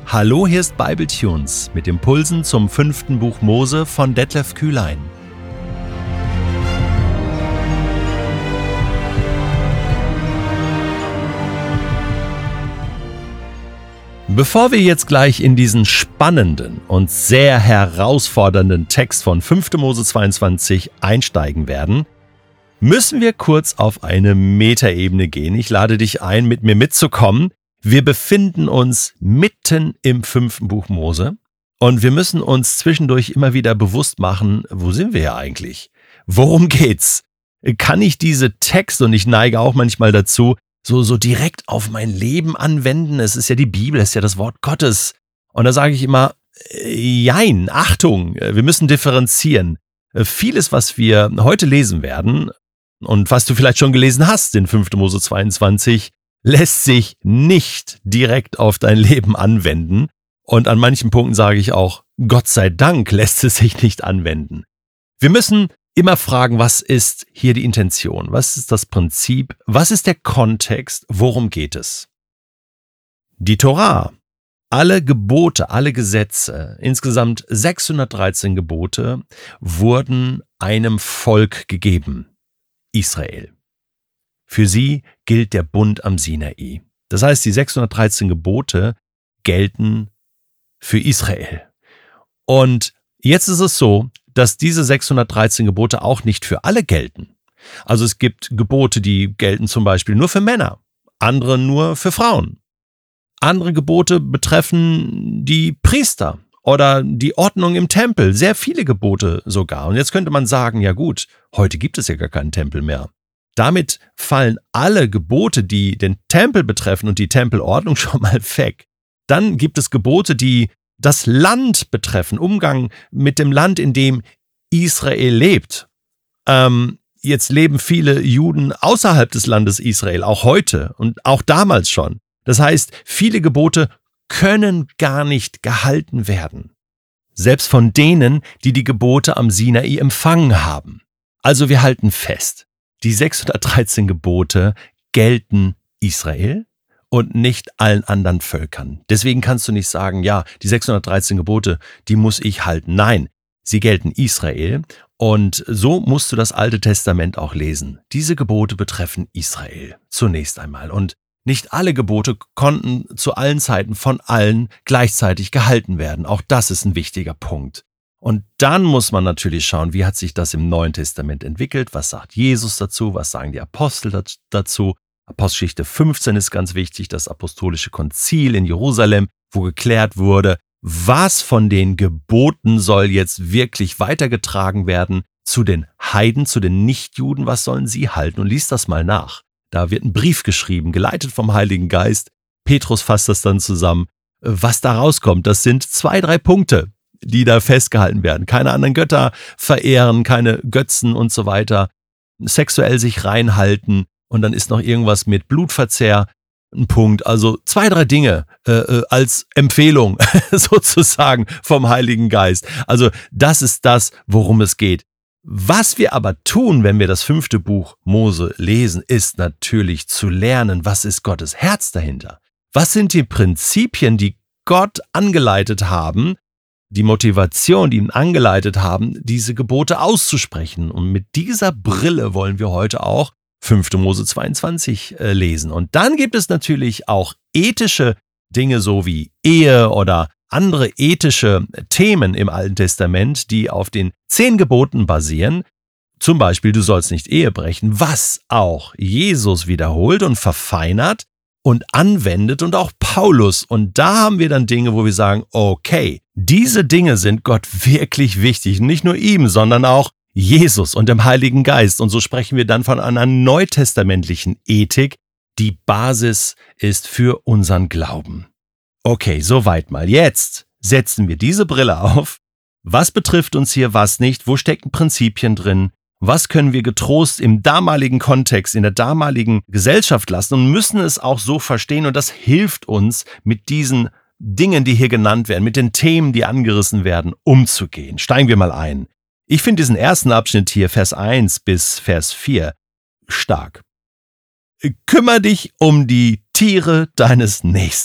Hallo, hier ist Bibletunes mit Impulsen zum 5. Buch Mose von Detlef Kühlein. Bevor wir jetzt gleich in diesen spannenden und sehr herausfordernden Text von 5. Mose 22 einsteigen werden, müssen wir kurz auf eine Metaebene gehen. Ich lade dich ein, mit mir mitzukommen. Wir befinden uns mitten im 5. Buch Mose und wir müssen uns zwischendurch immer wieder bewusst machen, wo sind wir ja eigentlich? Worum geht's? Kann ich diese Texte, und ich neige auch manchmal dazu, so direkt auf mein Leben anwenden? Es ist ja die Bibel, es ist ja das Wort Gottes. Und da sage ich immer, jein, Achtung, wir müssen differenzieren. Vieles, was wir heute lesen werden und was du vielleicht schon gelesen hast in 5. Mose 22, lässt sich nicht direkt auf dein Leben anwenden. Und an manchen Punkten sage ich auch, Gott sei Dank lässt es sich nicht anwenden. Wir müssen immer fragen, was ist hier die Intention? Was ist das Prinzip? Was ist der Kontext? Worum geht es? Die Torah, alle Gebote, alle Gesetze, insgesamt 613 Gebote, wurden einem Volk gegeben, Israel. Für sie gilt der Bund am Sinai. Das heißt, die 613 Gebote gelten für Israel. Und jetzt ist es so, dass diese 613 Gebote auch nicht für alle gelten. Also es gibt Gebote, die gelten zum Beispiel nur für Männer, andere nur für Frauen. Andere Gebote betreffen die Priester oder die Ordnung im Tempel, sehr viele Gebote sogar. Und jetzt könnte man sagen, ja gut, heute gibt es ja gar keinen Tempel mehr. Damit fallen alle Gebote, die den Tempel betreffen und die Tempelordnung, schon mal weg. Dann gibt es Gebote, die das Land betreffen, Umgang mit dem Land, in dem Israel lebt. Jetzt leben viele Juden außerhalb des Landes Israel, auch heute und auch damals schon. Das heißt, viele Gebote können gar nicht gehalten werden. Selbst von denen, die die Gebote am Sinai empfangen haben. Also wir halten fest. Die 613 Gebote gelten Israel und nicht allen anderen Völkern. Deswegen kannst du nicht sagen, ja, die 613 Gebote, die muss ich halten. Nein, sie gelten Israel und so musst du das Alte Testament auch lesen. Diese Gebote betreffen Israel zunächst einmal und nicht alle Gebote konnten zu allen Zeiten von allen gleichzeitig gehalten werden. Auch das ist ein wichtiger Punkt. Und dann muss man natürlich schauen, wie hat sich das im Neuen Testament entwickelt, was sagt Jesus dazu, was sagen die Apostel dazu. Apostelgeschichte 15 ist ganz wichtig, das apostolische Konzil in Jerusalem, wo geklärt wurde, was von den Geboten soll jetzt wirklich weitergetragen werden zu den Heiden, zu den Nichtjuden, was sollen sie halten? Und lies das mal nach. Da wird ein Brief geschrieben, geleitet vom Heiligen Geist. Petrus fasst das dann zusammen. Was da rauskommt, das sind 2, 3 Punkte, die da festgehalten werden. Keine anderen Götter verehren, keine Götzen und so weiter. Sexuell sich reinhalten und dann ist noch irgendwas mit Blutverzehr ein Punkt. Also 2, 3 Dinge als Empfehlung sozusagen vom Heiligen Geist. Also das ist das, worum es geht. Was wir aber tun, wenn wir das 5. Buch Mose lesen, ist natürlich zu lernen, was ist Gottes Herz dahinter? Was sind die Prinzipien, die Gott angeleitet haben, die Motivation, die ihn angeleitet haben, diese Gebote auszusprechen. Und mit dieser Brille wollen wir heute auch 5. Mose 22 lesen. Und dann gibt es natürlich auch ethische Dinge, so wie Ehe oder andere ethische Themen im Alten Testament, die auf den 10 Geboten basieren. Zum Beispiel, du sollst nicht Ehe brechen, was auch Jesus wiederholt und verfeinert und anwendet und auch Paulus. Und da haben wir dann Dinge, wo wir sagen, okay, diese Dinge sind Gott wirklich wichtig. Nicht nur ihm, sondern auch Jesus und dem Heiligen Geist. Und so sprechen wir dann von einer neutestamentlichen Ethik, die Basis ist für unseren Glauben. Okay, soweit mal. Jetzt setzen wir diese Brille auf. Was betrifft uns hier, was nicht? Wo stecken Prinzipien drin? Was können wir getrost im damaligen Kontext, in der damaligen Gesellschaft lassen und müssen es auch so verstehen? Und das hilft uns, mit diesen Dingen, die hier genannt werden, mit den Themen, die angerissen werden, umzugehen. Steigen wir mal ein. Ich finde diesen ersten Abschnitt hier, Vers 1 bis Vers 4, stark. Kümmer dich um die Tiere deines Nächsten.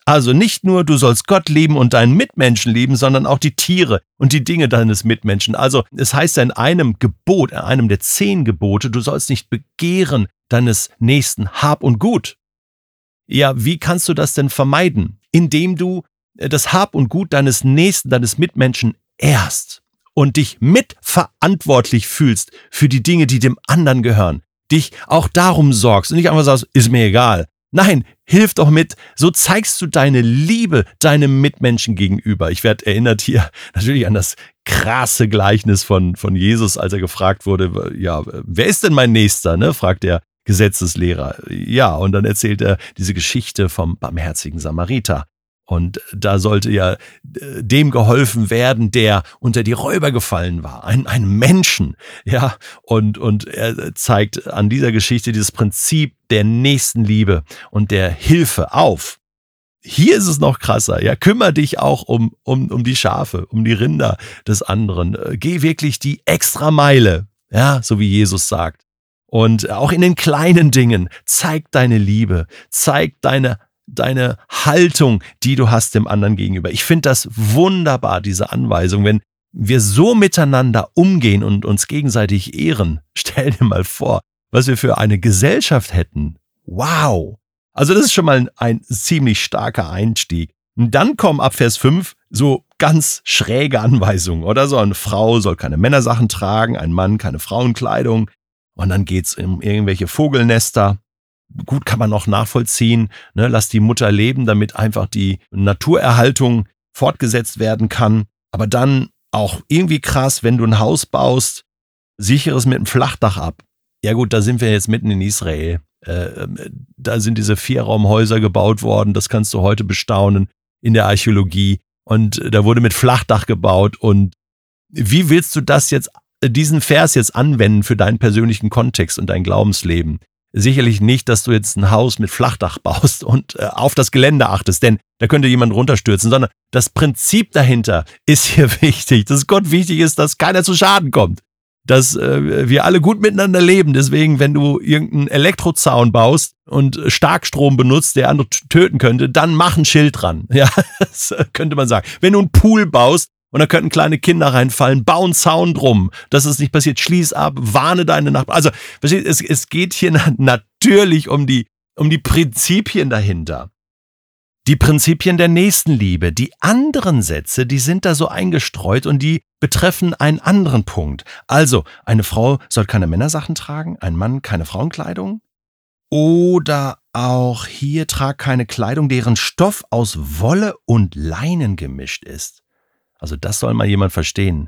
Also nicht nur, du sollst Gott lieben und deinen Mitmenschen lieben, sondern auch die Tiere und die Dinge deines Mitmenschen. Also es heißt ja in einem Gebot, in einem der 10 Gebote, du sollst nicht begehren deines Nächsten Hab und Gut. Ja, wie kannst du das denn vermeiden? Indem du das Hab und Gut deines Nächsten, deines Mitmenschen ehrst und dich mitverantwortlich fühlst für die Dinge, die dem anderen gehören. Dich auch darum sorgst und nicht einfach sagst, ist mir egal. Nein, hilf doch mit. So zeigst du deine Liebe deinem Mitmenschen gegenüber. Ich werde erinnert hier natürlich an das krasse Gleichnis von Jesus, als er gefragt wurde, ja, wer ist denn mein Nächster, ne? Fragt der Gesetzeslehrer. Ja, und dann erzählt er diese Geschichte vom barmherzigen Samariter. Und da sollte ja dem geholfen werden, der unter die Räuber gefallen war, einem Menschen, ja. Und er zeigt an dieser Geschichte dieses Prinzip der Nächstenliebe und der Hilfe auf. Hier ist es noch krasser, ja. Kümmere dich auch um die Schafe, um die Rinder des anderen. Geh wirklich die Extrameile, ja, so wie Jesus sagt. Und auch in den kleinen Dingen, zeig deine Liebe, zeig deine Haltung, die du hast dem anderen gegenüber. Ich finde das wunderbar, diese Anweisung, wenn wir so miteinander umgehen und uns gegenseitig ehren. Stell dir mal vor, was wir für eine Gesellschaft hätten. Wow! Also das ist schon mal ein ziemlich starker Einstieg. Und dann kommen ab Vers 5 so ganz schräge Anweisungen, oder so. Eine Frau soll keine Männersachen tragen, ein Mann keine Frauenkleidung. Und dann geht's um irgendwelche Vogelnester. Gut, kann man noch nachvollziehen, ne? Lass die Mutter leben, damit einfach die Naturerhaltung fortgesetzt werden kann. Aber dann auch irgendwie krass, wenn du ein Haus baust, sicheres mit einem Flachdach ab. Ja gut, da sind wir jetzt mitten in Israel. Da sind diese 4-Raumhäuser gebaut worden, das kannst du heute bestaunen in der Archäologie. Und da wurde mit Flachdach gebaut. Und wie willst du diesen Vers jetzt anwenden für deinen persönlichen Kontext und dein Glaubensleben? Sicherlich nicht, dass du jetzt ein Haus mit Flachdach baust und auf das Gelände achtest, denn da könnte jemand runterstürzen, sondern das Prinzip dahinter ist hier wichtig, dass Gott wichtig ist, dass keiner zu Schaden kommt, dass wir alle gut miteinander leben. Deswegen, wenn du irgendeinen Elektrozaun baust und Starkstrom benutzt, der andere töten könnte, dann mach ein Schild dran. Ja, das könnte man sagen. Wenn du einen Pool baust, und da könnten kleine Kinder reinfallen, bau einen Zaun drum, dass es nicht passiert, schließ ab, warne deine Nachbarn. Also, es geht hier natürlich um die Prinzipien dahinter. Die Prinzipien der Nächstenliebe. Die anderen Sätze, die sind da so eingestreut und die betreffen einen anderen Punkt. Also, eine Frau soll keine Männersachen tragen, ein Mann keine Frauenkleidung. Oder auch hier trag keine Kleidung, deren Stoff aus Wolle und Leinen gemischt ist. Also das soll mal jemand verstehen.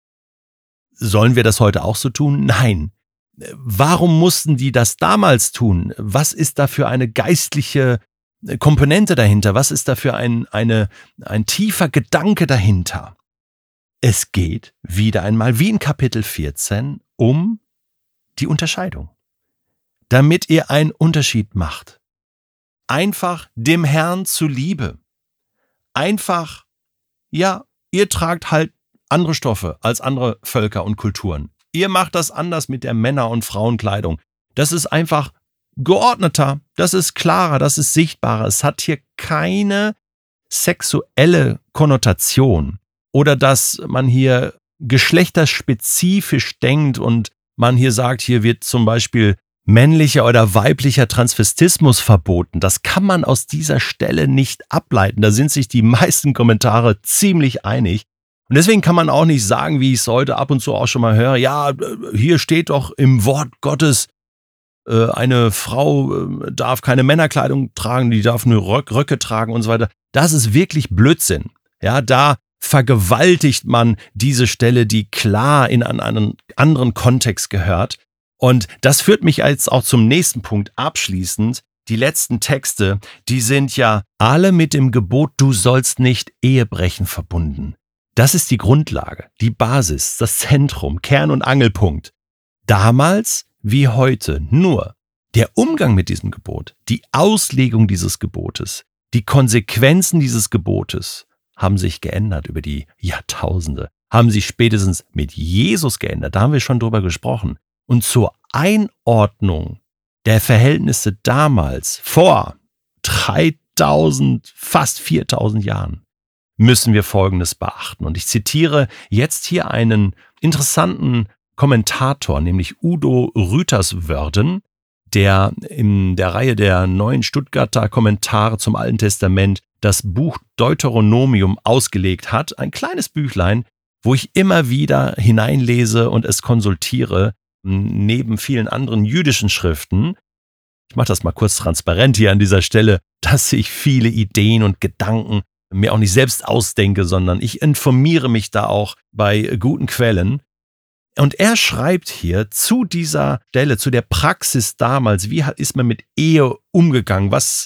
Sollen wir das heute auch so tun? Nein. Warum mussten die das damals tun? Was ist da für eine geistliche Komponente dahinter? Was ist da für ein tiefer Gedanke dahinter? Es geht wieder einmal, wie in Kapitel 14, um die Unterscheidung. Damit ihr einen Unterschied macht. Einfach dem Herrn zuliebe. Einfach, ja, ihr tragt halt andere Stoffe als andere Völker und Kulturen. Ihr macht das anders mit der Männer- und Frauenkleidung. Das ist einfach geordneter, das ist klarer, das ist sichtbarer. Es hat hier keine sexuelle Konnotation oder dass man hier geschlechterspezifisch denkt und man hier sagt, hier wird zum Beispiel männlicher oder weiblicher Transvestismus verboten. Das kann man aus dieser Stelle nicht ableiten. Da sind sich die meisten Kommentare ziemlich einig. Und deswegen kann man auch nicht sagen, wie ich es heute ab und zu auch schon mal höre, ja, hier steht doch im Wort Gottes, eine Frau darf keine Männerkleidung tragen, die darf nur Röcke tragen und so weiter. Das ist wirklich Blödsinn. Ja, da vergewaltigt man diese Stelle, die klar in einen anderen Kontext gehört. Und das führt mich jetzt auch zum nächsten Punkt abschließend. Die letzten Texte, die sind ja alle mit dem Gebot, du sollst nicht Ehebrechen verbunden. Das ist die Grundlage, die Basis, das Zentrum, Kern- und Angelpunkt. Damals wie heute nur der Umgang mit diesem Gebot, die Auslegung dieses Gebotes, die Konsequenzen dieses Gebotes haben sich geändert über die Jahrtausende, haben sich spätestens mit Jesus geändert. Da haben wir schon drüber gesprochen. Und zur Einordnung der Verhältnisse damals, vor 3000, fast 4000 Jahren müssen wir Folgendes beachten. Und ich zitiere jetzt hier einen interessanten Kommentator, nämlich Udo Rüterswörden, der in der Reihe der neuen Stuttgarter Kommentare zum Alten Testament das Buch Deuteronomium ausgelegt hat. Ein kleines Büchlein, wo ich immer wieder hineinlese und es konsultiere, neben vielen anderen jüdischen Schriften. Ich mache das mal kurz transparent hier an dieser Stelle, dass ich viele Ideen und Gedanken mir auch nicht selbst ausdenke, sondern ich informiere mich da auch bei guten Quellen. Und er schreibt hier zu dieser Stelle, zu der Praxis damals, wie ist man mit Ehe umgegangen, was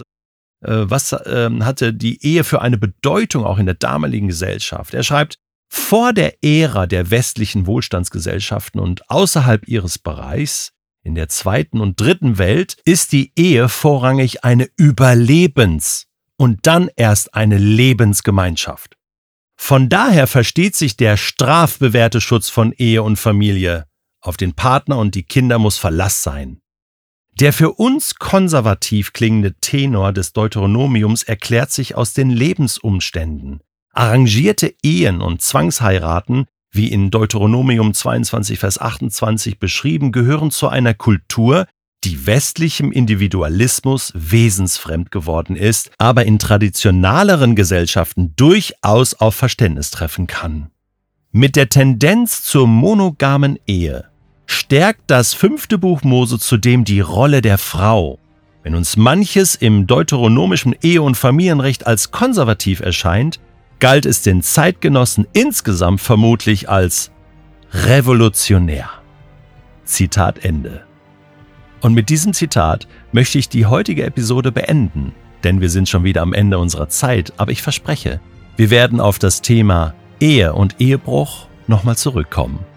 hatte die Ehe für eine Bedeutung auch in der damaligen Gesellschaft. Er schreibt, vor der Ära der westlichen Wohlstandsgesellschaften und außerhalb ihres Bereichs, in der zweiten und dritten Welt, ist die Ehe vorrangig eine Überlebens- und dann erst eine Lebensgemeinschaft. Von daher versteht sich der strafbewährte Schutz von Ehe und Familie. Auf den Partner und die Kinder muss Verlass sein. Der für uns konservativ klingende Tenor des Deuteronomiums erklärt sich aus den Lebensumständen. Arrangierte Ehen und Zwangsheiraten, wie in Deuteronomium 22, Vers 28 beschrieben, gehören zu einer Kultur, die westlichem Individualismus wesensfremd geworden ist, aber in traditionaleren Gesellschaften durchaus auf Verständnis treffen kann. Mit der Tendenz zur monogamen Ehe stärkt das 5. Buch Mose zudem die Rolle der Frau. Wenn uns manches im deuteronomischen Ehe- und Familienrecht als konservativ erscheint, galt es den Zeitgenossen insgesamt vermutlich als revolutionär. Zitat Ende. Und mit diesem Zitat möchte ich die heutige Episode beenden, denn wir sind schon wieder am Ende unserer Zeit, aber ich verspreche, wir werden auf das Thema Ehe und Ehebruch nochmal zurückkommen.